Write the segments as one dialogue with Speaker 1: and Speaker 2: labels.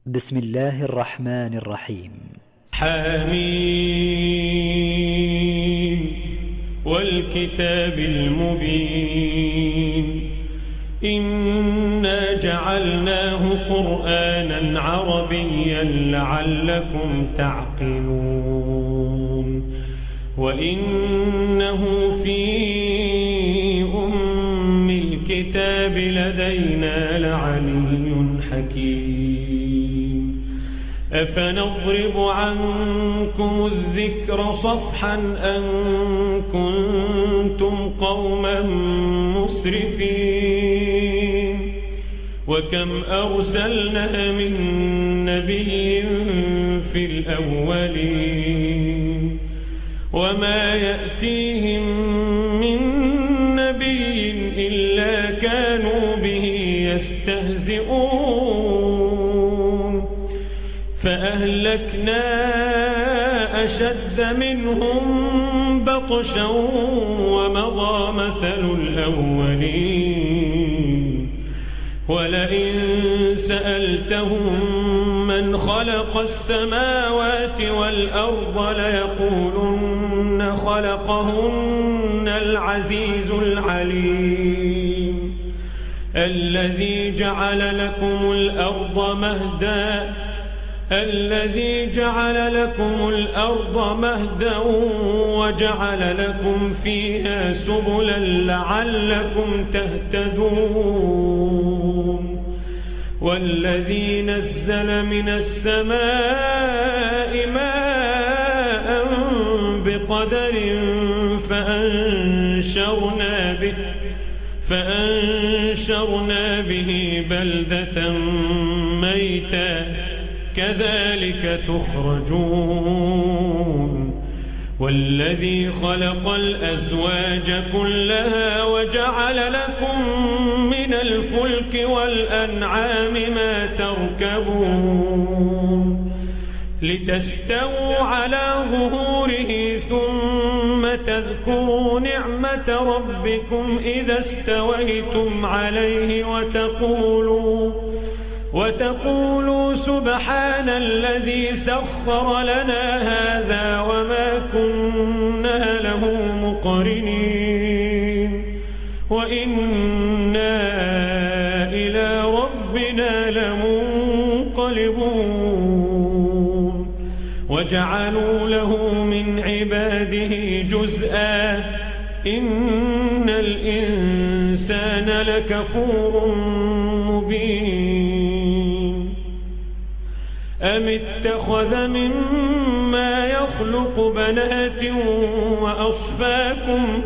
Speaker 1: بسم الله الرحمن الرحيم.
Speaker 2: حميم والكتاب المبين إنا جعلناه قرآنا عربيا لعلكم تعقلون وإنه في أم الكتاب لدينا لعلي حكيم أفنضرب عنكم الذكر صفحا أن كنتم قوما مسرفين وكم أرسلنا من نبي في الأولين وما يأتيهم من نبي إلا كانوا به يستهزئون فأهلكنا أشد منهم بطشا ومضى مثل الأولين ولئن سألتهم من خلق السماوات والأرض ليقولن خلقهن العزيز العليم الذي جعل لكم الأرض مهدا وجعل لكم فيها سبلا لعلكم تهتدون والذي نزل من السماء ماء بقدر فأنشرنا به بلدة ميتا كذلك تخرجون والذي خلق الأزواج كلها وجعل لكم من الفلك والأنعام ما تركبون لتستووا على ظهوره ثم تذكروا نعمة ربكم إذا استويتم عليه وتقولوا سبحان الذي سخر لنا هذا وما كنا له مقرنين وإنا إلى ربنا لمنقلبون وجعلوا له من عباده جزءا إن الإنسان لكفور مبين أم اتخذ مما يخلق بنات وأصفاكم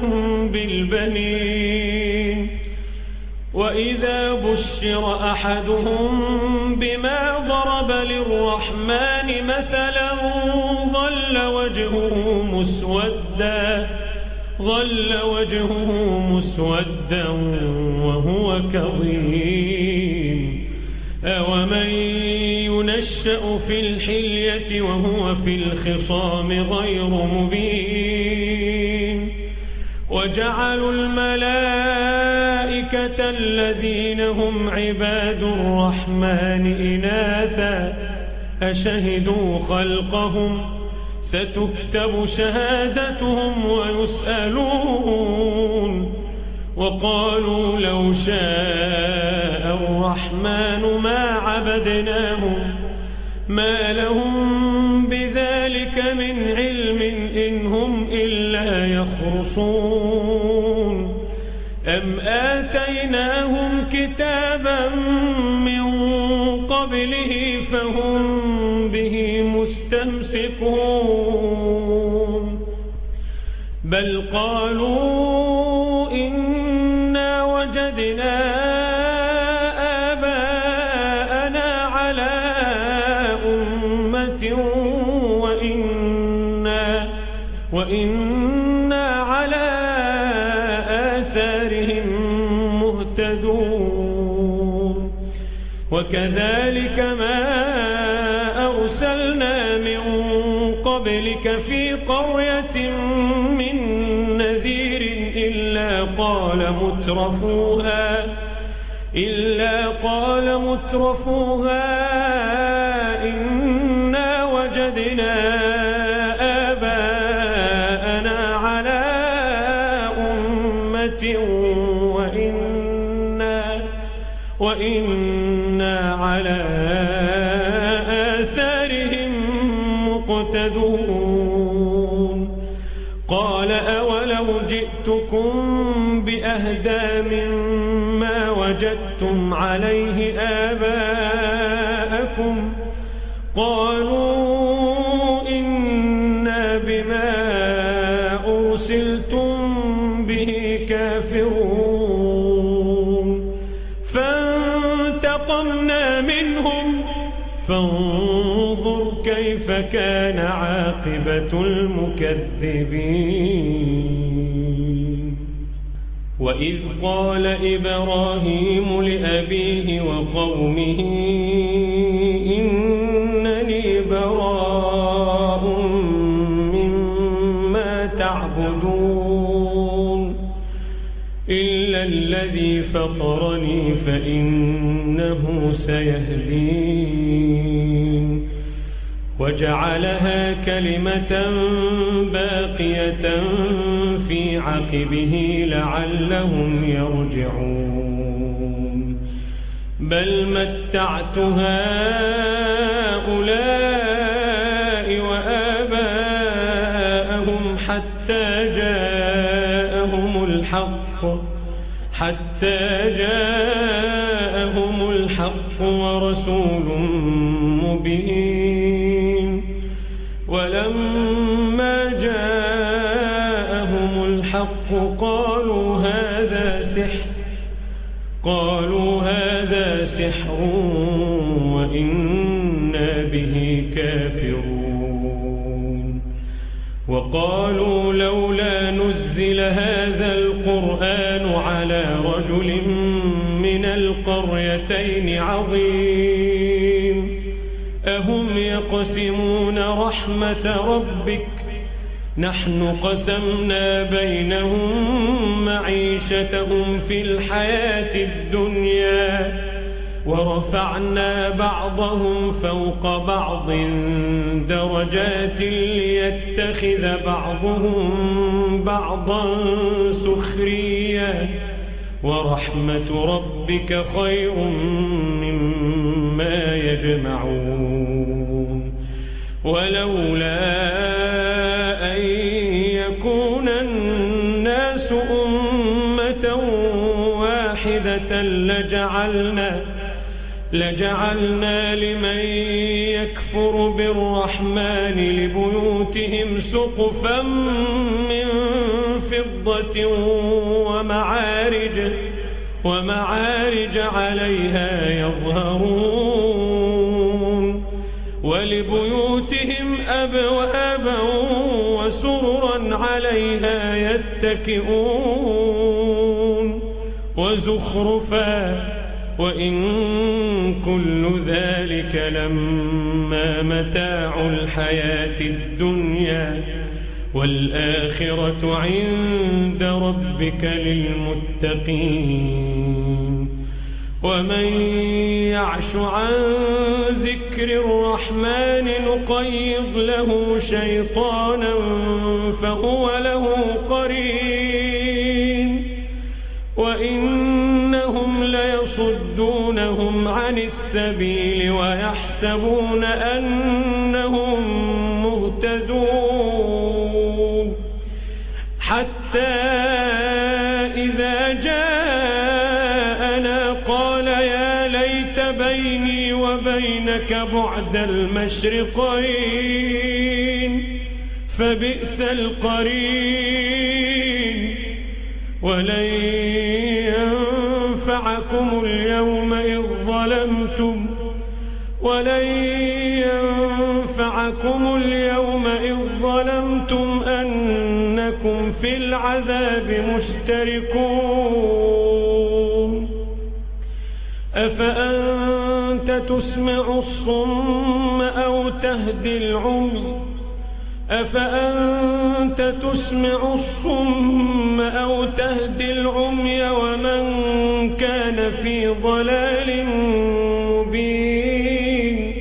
Speaker 2: بالبنين وإذا بشر أحدهم بما ضرب للرحمن مثلا ظل وجهه مسودا وهو كظيم أومن ينشأ في الحلية وهو في الخصام غير مبين وجعلوا الملائكة الذين هم عباد الرحمن إناثا أشهدوا خلقهم ستكتب شهادتهم ويسألون وقالوا لو شاء الرحمن ما عبدناهم ما لهم بذلك من علم إن هم إلا يخرصون أم آتيناهم كتابا من قبله فهم به مستمسكون بل قالوا إنا وجدنا آباءنا على أمة وإنا على آثارهم مهتدون وكذلك ما أرسلنا من قبلك في قرية من نذير إلا قال مترفوها وإنا على آثارهم مقتدون قال أولو جئتكم بأهدى مما وجدتم عليه آباءكم قالوا إنا بما أرسلتم به كافرون فانتقمنا منهم فانظر كيف كان عاقبة المكذبين وإذ قال إبراهيم لأبيه وقومه إنني براء مما تعبدون إلا الذي فطرني فإنه سيهدين وجعلها كلمة باقية في عقبه لعلهم يرجعون بل متعت هؤلاء وآباءهم حتى جاءهم الحق ورسول مبين ولما جاءهم الحق قالوا هذا سحر وإنا به كافرون وقالوا لولا نزل هذا القرآن على رجل من القريتين عظيم أهم يقسمون رحمة ربك نحن قسمنا بينهم معيشتهم في الحياة الدنيا ورفعنا بعضهم فوق بعض درجات ليتخذ بعضهم بعضا سخريا ورحمة ربك خير مما يجمعون ولولا أن يكون الناس أمة واحدة لجعلنا لمن يكفر بالرحمن لبيوتهم سقفا من فضة ومعارج عليها يظهرون ولبيوتهم أبوابا وسررا عليها يتكئون وزخرفا وإن كل ذلك لما متاع الحياة الدنيا والآخرة عند ربك للمتقين ومن يعش عن ذكر الرحمن نقيض له شيطانا فهو له قرين وإنهم ليصدونهم عن السبيل ويحسبون أنهم مهتدون حتى إذا جاءنا قال يا ليت بيني وبينك بعد المشرقين فبئس القرين ولن ينفعكم اليوم إذ ظلمتم أنكم في العذاب مشتركون أفأنت تسمع الصم أو تهدي العمي ومن كان في ضلال مبين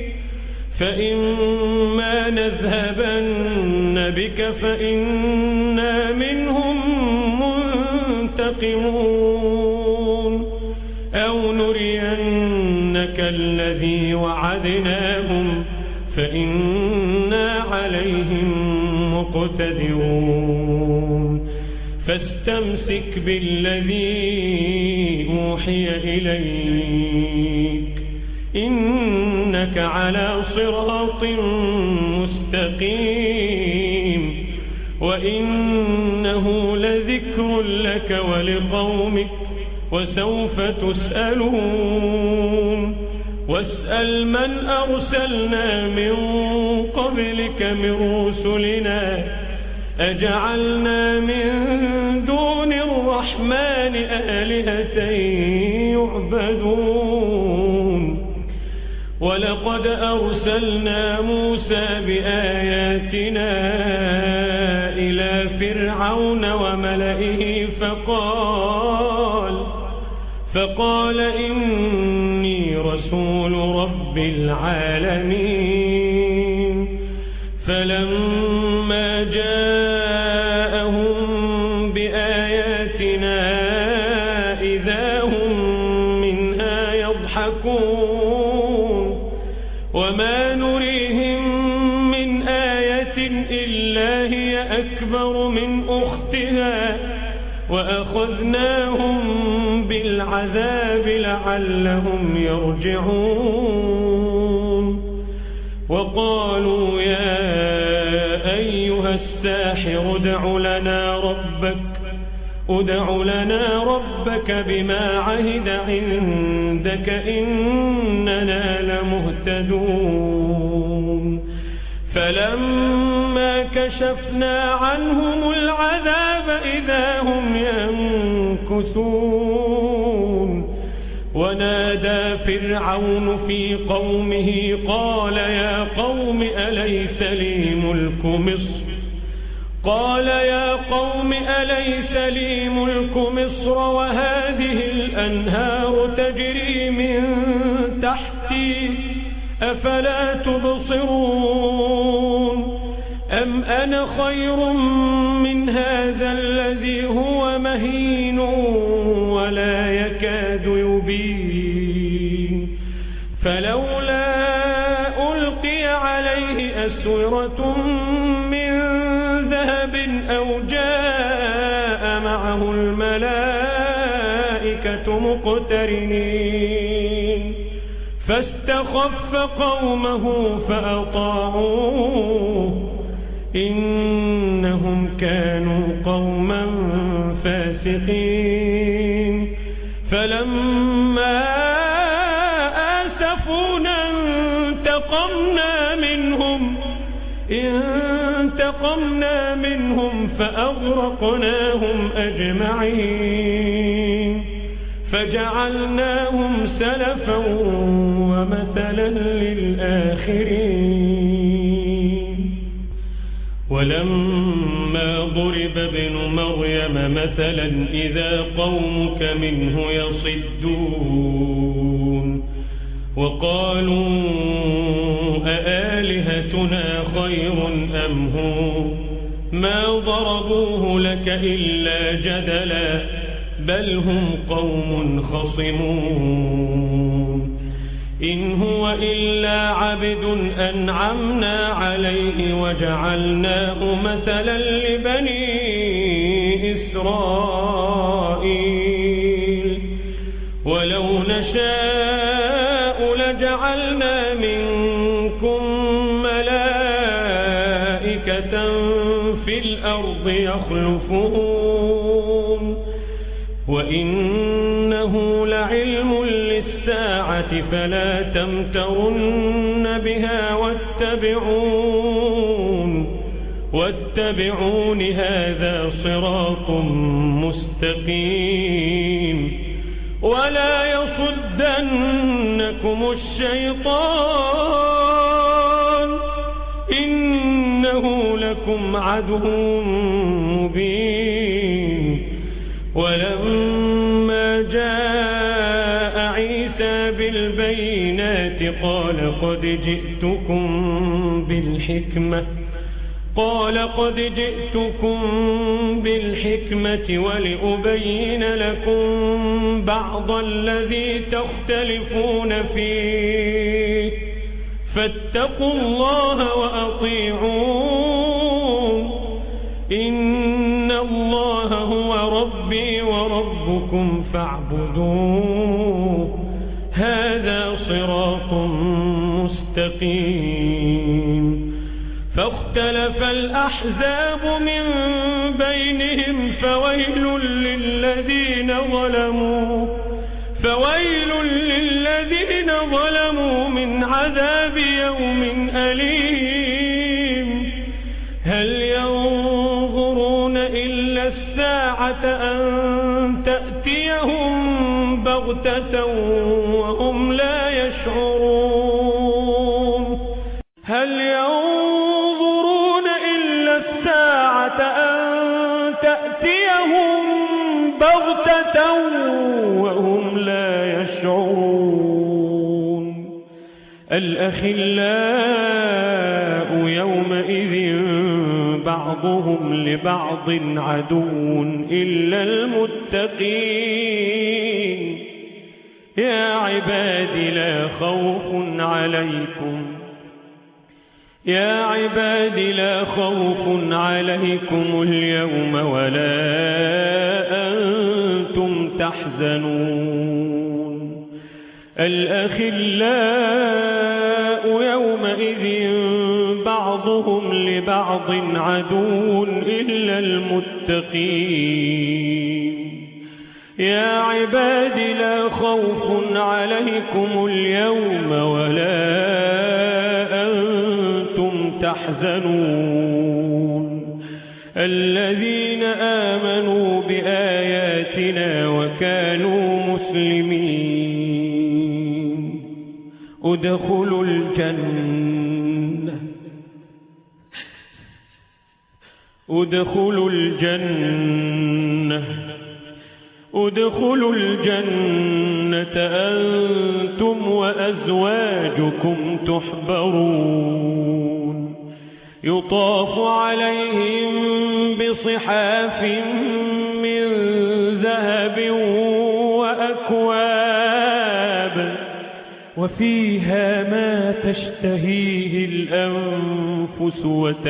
Speaker 2: فإما نذهبن بك فإنا منهم منتقمون أو نرين الذي وعدناهم فإنا عليهم مقتدرون فاستمسك بالذي أوحي إليك إنك على صراط مستقيم وإنه لذكر لك ولقومك وسوف تسألون واسأل من أرسلنا من قبلك من رسلنا أجعلنا من دون الرحمن آلهة يعبدون ولقد أرسلنا موسى بآياتنا إلى فرعون وملئه فقال إني رسول رب العالمين فلما جاءهم بآياتنا إذا هم منها يضحكون وما نريهم من آية إلا هي أكبر من أختها وأخذناهم بالعذاب لعلهم يرجعون وقالوا يا أيها الساحر ادع لنا ربك بما عهد عندك إننا لمهتدون فلما كشفنا عنهم العذاب إذا هم ينكثون ونادى فرعون في قومه قال يا قوم أليس لي ملك مصر وهذه الأنهار تجري من تحتي أفلا تبصرون أم أنا خير من هذا الذي هو مهين ولا يكاد يبين فلولا ألقي عليه أسورة من ذهب أو جاء معه الملائكة مقترنين فاستخف قومه فأطاعوه إنهم كانوا قوما فاسقين فلما آسفونا انتقمنا منهم فأغرقناهم أجمعين فجعلناهم سلفا ومثلا للآخرين ولما ضرب ابن مريم مثلا إذا قومك منه يصدون وقالوا أآلهتنا خير أم هو ما ضربوه لك إلا جدلا بل هم قوم خصمون إن هو إلا عبد أنعمنا عليه وجعلناه مثلا لبني إسرائيل ولو نشاء لجعلنا منكم ملائكة في الأرض يخلفون وإنه لعلم للساعة فلا تمترن بها واتبعون هذا صراط مستقيم ولا يصدنكم الشيطان إنه لكم عدو مبين ولما جاء عيسى بالبينات قال قد جئتكم قال قد جئتكم بالحكمة ولأبين لكم بعض الذي تختلفون فيه فاتقوا الله وأطيعون إن الله هو ربي وربكم فاعبدوه هذا صراط مستقيم فاختلف الأحزاب من بينهم فويل للذين ظلموا من عذاب يوم أليم هل ينظرون إلا الساعة أن تأتيهم بغتة وهم لا يشعرون هل ينظرون إلا الساعة أن تأتيهم بغتة وهم لا يشعرون الأخلاء يومئذ بعضهم لبعض عدو إلا المتقين يا عبادي لا خوف عليكم اليوم ولا أنتم تحزنون الأخلاء يومئذ بعضهم لبعض عدو إلا المتقين يا عبادي لا خوف عليكم اليوم ولا أنتم تحزنون الذين آمنوا بآياتنا وكانوا مسلمين ادخلوا الجنة أنتم وأزواجكم تحبرون يطاف عليهم بصحاف من ذهب وأكواب وفيها ما تشتهيه الأنفس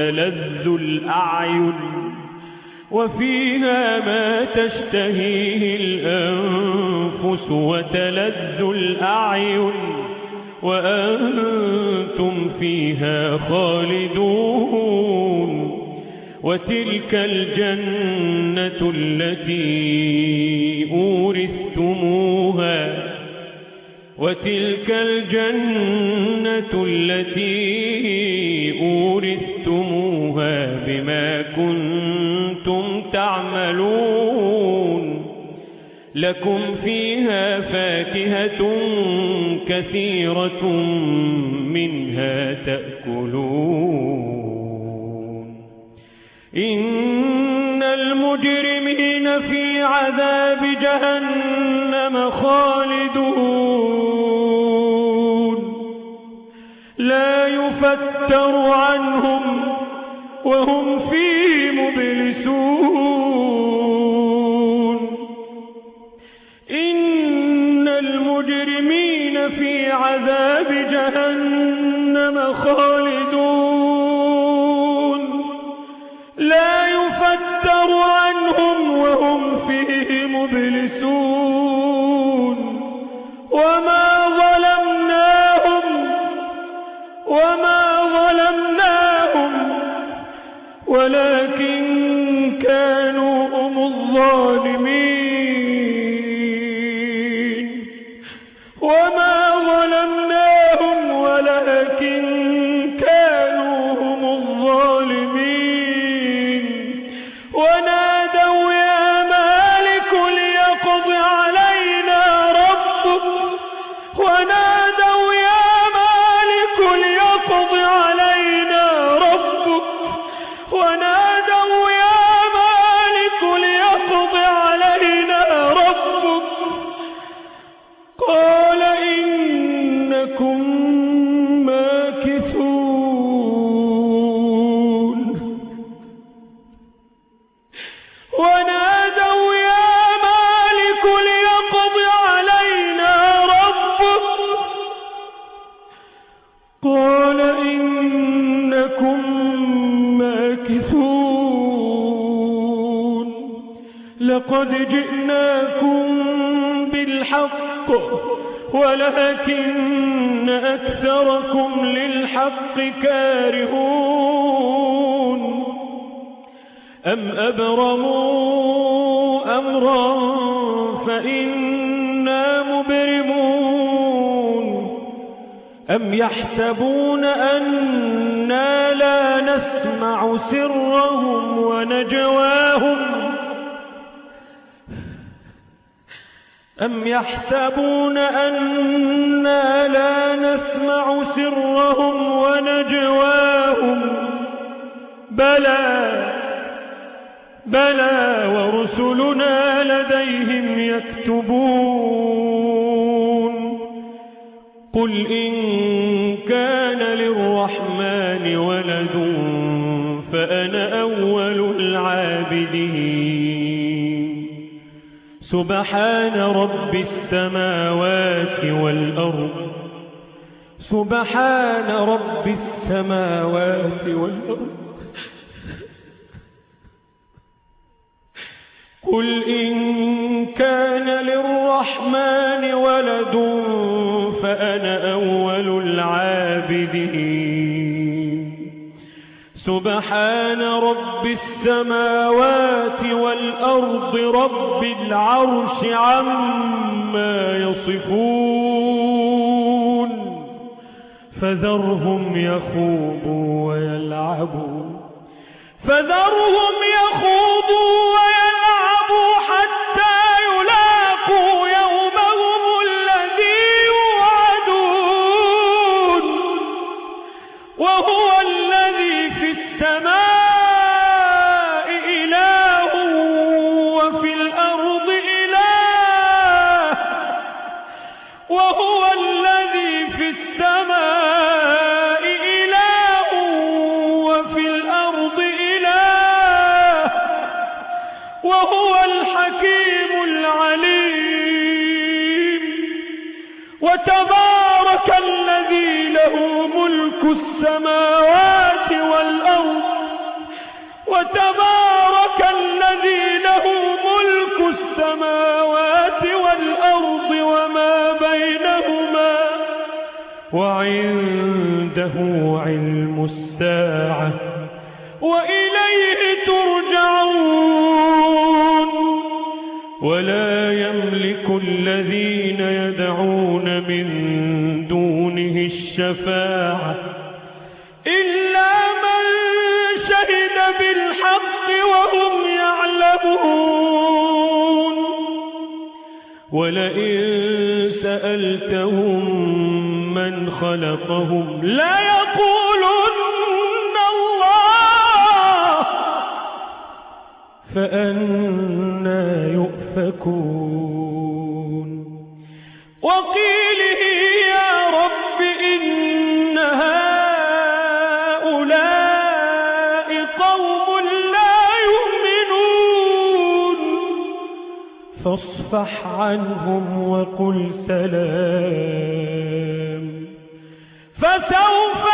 Speaker 2: وتلذ الأعين وأنتم فيها خالدون وتلك الجنة التي أورثتموها بما كنتم تعملون لكم فيها فاكهة كثيرة منها تأكلون إن المجرمين في عذاب جهنم خالدون لا يفتر عنهم وهم فيه مبلسون إن المجرمين في عذاب جهنم خالدون لا يفتر عنهم وهم فيه مبلسون وما ظلمناهم ولكن كانوا هم الظالمين وما ظلمناهم ولكن كانوا هم الظالمين ونادوا يا مالك ليقض علينا ربك ونادوا يا مالك ليقض علينا ربك ونادوا يا مالك ليقض علينا قال إنكم ماكثون لقد جئناكم بالحق ولكن أكثركم للحق كارهون أم أبرموا أمرا فإنا مبرمون أم يحسبون أنا لا نسمع سرهم ونجواهم أم يحسبون أنا لا نسمع سرهم ونجواهم بلى ورسلنا لديهم يكتبون قل إن كان للرحمن ولد فأنا أول العابدين سبحان رب السماوات والأرض سبحان رب السماوات والأرض قل إن كان للرحمن ولد فأنا أول العابدين سبحان رب السماوات والأرض رب العرش عما يصفون فذرهم يخوضوا ويلعبوا حتى يلاقوا يومهم الذي يوعدون وهو الذي في السماء إله وفي الأرض إله وهو الذي في السماء إله وفي الأرض إله وهو الحكيم العليم وتبارك الذي له ملك السماوات والأرض وتبارك الذي له ملك السماوات والأرض وما بينهما وعنده علم الساعة وإليه ترجعون ولا يملك الذين يدعون من دونه الشفاعة إلا من شهد بالحق وهم يعلمون ولئن سألتهم من خلقهم ليقولن الله فأنى يؤفكون وقيله يا رب إن هؤلاء قوم لا يؤمنون فاصفح عنهم وقل سلام فسوف